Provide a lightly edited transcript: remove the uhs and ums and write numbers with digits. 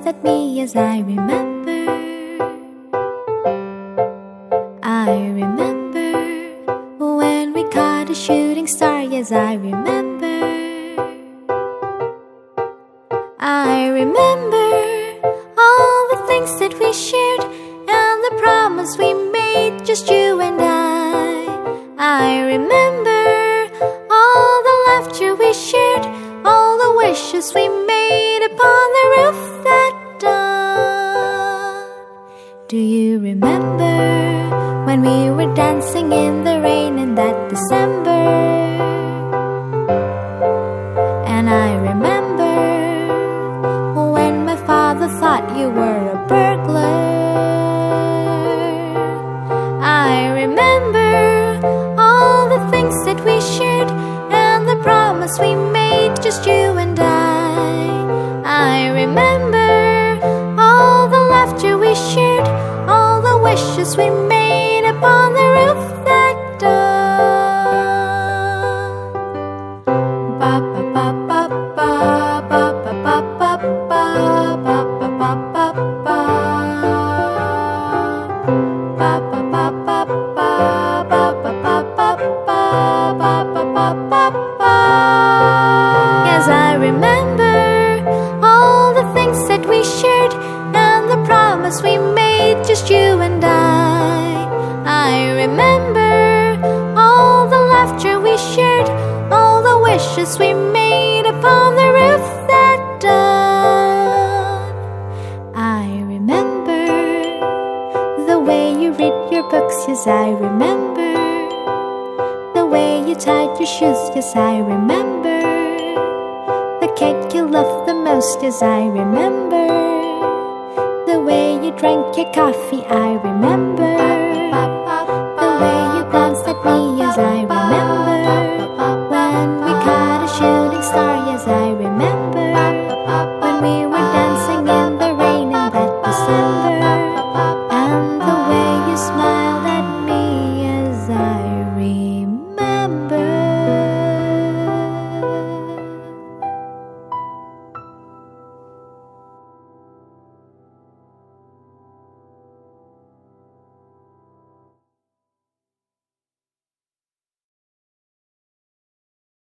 at me, yes, I remember. I remember when we caught a shooting star, yes, I remember. I remember all the things that we shared and the promise we made, just you and I remember all the laughter we shared, all the wishes we made upon the roof that dawn. Do you remember when we were dancing in the rain in that December? And I remember when my father thought you were a burglar. I remember all the things that we shared and the promise we made, just you and I remember all the laughter we shared, all the wishes we made upon the roof that dawn. Ba ba ba ba ba ba ba ba ba ba ba ba ba ba ba. Ba ba ba ba ba ba ba ba ba ba ba ba ba. Yes, I remember all the things that we shared and the promise we made, just you and I remember all the laughter we shared, all the wishes we made upon the roof that dawn. I remember the way you read your books, yes, I remember. The way you tied your shoes, yes, I remember. The cake you loved the most, yes, I remember. The way you drank your coffee, I remember.